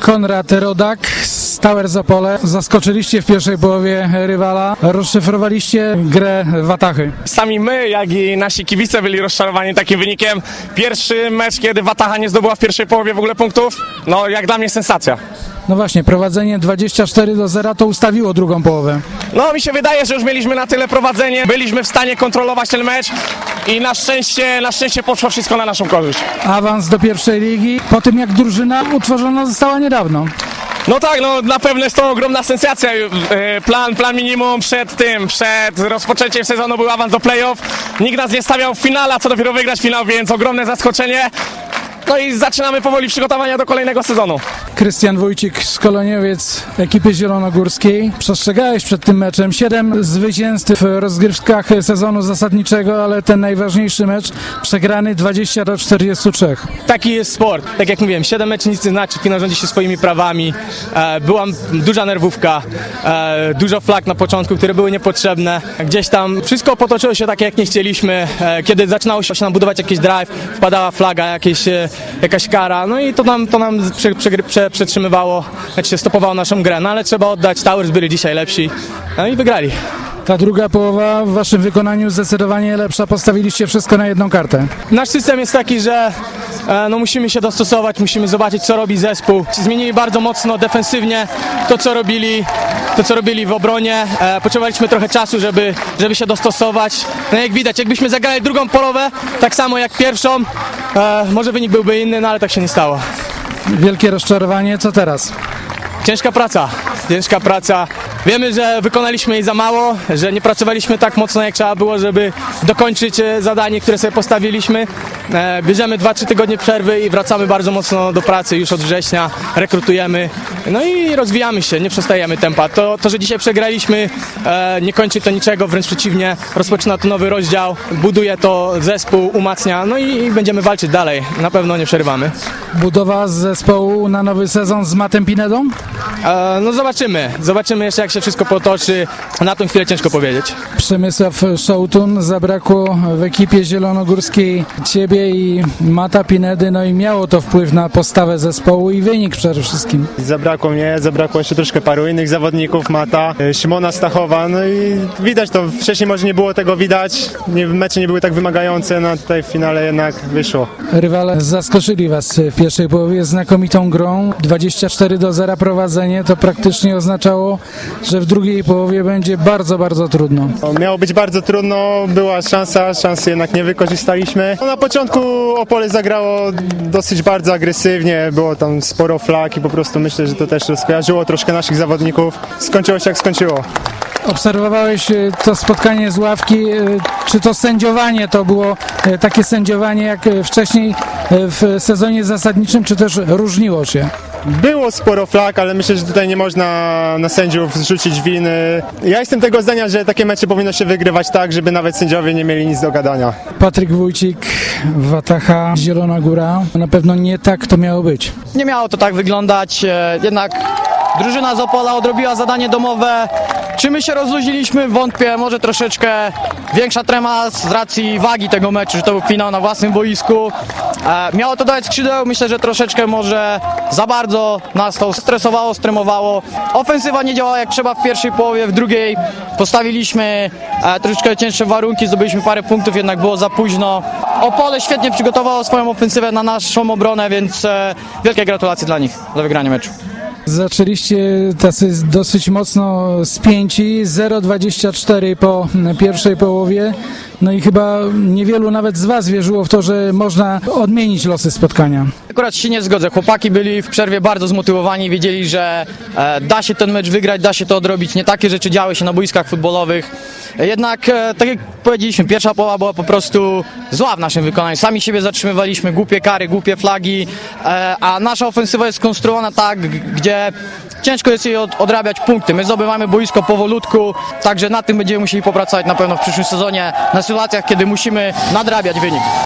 Konrad Rodak z Towers Opole. Zaskoczyliście w pierwszej połowie rywala, rozszyfrowaliście grę Watachy. Sami my, jak i nasi kibice byli rozczarowani takim wynikiem. Pierwszy mecz, kiedy Wataha nie zdobyła w pierwszej połowie w ogóle punktów, no jak dla mnie sensacja. No właśnie, prowadzenie 24-0 to ustawiło drugą połowę. No mi się wydaje, że już mieliśmy na tyle prowadzenie, byliśmy w stanie kontrolować ten mecz i na szczęście poszło wszystko na naszą korzyść. Awans do pierwszej ligi, po tym jak drużyna utworzona została niedawno. No tak, no na pewno jest to ogromna sensacja. Plan minimum przed rozpoczęciem sezonu był awans do play-off. Nikt nas nie stawiał w finale, a co dopiero wygrać finał, więc ogromne zaskoczenie. No i zaczynamy powoli przygotowania do kolejnego sezonu. Krystian Wójcik, szkoleniowiec ekipy zielonogórskiej. Przestrzegałeś przed tym meczem 7 zwycięstw w rozgrywkach sezonu zasadniczego, ale ten najważniejszy mecz przegrany 20-43. Taki jest sport. Tak jak mówiłem, 7 meczów nic nie znaczy, finał rządzi się swoimi prawami. Była duża nerwówka, dużo flag na początku, które były niepotrzebne. Gdzieś tam wszystko potoczyło się tak, jak nie chcieliśmy. Kiedy zaczynało się nam budować jakiś drive, wpadała flaga, jakaś kara, no i to nam przetrzymywało, znaczy stopowało naszą grę, no ale trzeba oddać, Towers byli dzisiaj lepsi, no i wygrali. Ta druga połowa w waszym wykonaniu zdecydowanie lepsza, postawiliście wszystko na jedną kartę. Nasz system jest taki, że no musimy się dostosować, musimy zobaczyć, co robi zespół. Zmienili bardzo mocno defensywnie to, co robili w obronie. Potrzebowaliśmy trochę czasu, żeby się dostosować. No jak widać, jakbyśmy zagrali drugą połowę, tak samo jak pierwszą, może wynik byłby inny, no ale tak się nie stało. Wielkie rozczarowanie, co teraz? Ciężka praca. Wiemy, że wykonaliśmy jej za mało, że nie pracowaliśmy tak mocno, jak trzeba było, żeby dokończyć zadanie, które sobie postawiliśmy. Bierzemy 2-3 tygodnie przerwy i wracamy bardzo mocno do pracy już od września, rekrutujemy, no i rozwijamy się, nie przestajemy tempa. To że dzisiaj przegraliśmy, nie kończy to niczego, wręcz przeciwnie, rozpoczyna to nowy rozdział, buduje to zespół, umacnia, no i będziemy walczyć dalej, na pewno nie przerywamy. Budowa zespołu na nowy sezon z Mattem Pinedą? No zobaczymy jeszcze, jak się wszystko potoczy, na tą chwilę ciężko powiedzieć. Przemysław Szołtun, zabrakło w ekipie zielonogórskiej ciebie i Matta Pinedy, no i miało to wpływ na postawę zespołu i wynik przede wszystkim. Zabrakło mnie, zabrakło jeszcze troszkę paru innych zawodników, Mata, Szymona Stachowa, no i widać to, wcześniej może nie było tego widać, mecze nie były tak wymagające, no tutaj w finale jednak wyszło. Rywale zaskoczyli was w pierwszej połowie znakomitą grą, 24-0 prowadzenie, to praktycznie oznaczało, że w drugiej połowie będzie bardzo, bardzo trudno. Miało być bardzo trudno, była szansy jednak nie wykorzystaliśmy. No, na początku Opole zagrało dosyć bardzo agresywnie, było tam sporo flag i po prostu myślę, że to też rozkojarzyło troszkę naszych zawodników. Skończyło się jak skończyło. Obserwowałeś to spotkanie z ławki, czy to sędziowanie to było takie sędziowanie jak wcześniej w sezonie zasadniczym, czy też różniło się? Było sporo flag, ale myślę, że tutaj nie można na sędziów zrzucić winy. Ja jestem tego zdania, że takie mecze powinno się wygrywać tak, żeby nawet sędziowie nie mieli nic do gadania. Patryk Wójcik, Wataha, Zielona Góra. Na pewno nie tak to miało być. Nie miało to tak wyglądać, jednak drużyna z Opola odrobiła zadanie domowe. Czy my się rozluźniliśmy? Wątpię, może troszeczkę większa trema z racji wagi tego meczu, że to był finał na własnym boisku. Miało to dać skrzydeł, myślę, że troszeczkę może za bardzo nas to stremowało. Ofensywa nie działała jak trzeba w pierwszej połowie, w drugiej postawiliśmy troszeczkę cięższe warunki, zdobyliśmy parę punktów, jednak było za późno. Opole świetnie przygotowało swoją ofensywę na naszą obronę, więc wielkie gratulacje dla nich za wygranie meczu. Zaczęliście tacy dosyć mocno spięci, 0-24 po pierwszej połowie, no i chyba niewielu nawet z was wierzyło w to, że można odmienić losy spotkania. Akurat się nie zgodzę, chłopaki byli w przerwie bardzo zmotywowani, wiedzieli, że da się ten mecz wygrać, da się to odrobić, nie takie rzeczy działy się na boiskach futbolowych. Jednak, tak jak powiedzieliśmy, pierwsza połowa była po prostu zła w naszym wykonaniu. Sami siebie zatrzymywaliśmy, głupie kary, głupie flagi, a nasza ofensywa jest skonstruowana tak, gdzie ciężko jest jej odrabiać punkty. My zdobywamy boisko powolutku, także nad tym będziemy musieli popracować na pewno w przyszłym sezonie, na sytuacjach, kiedy musimy nadrabiać wynik.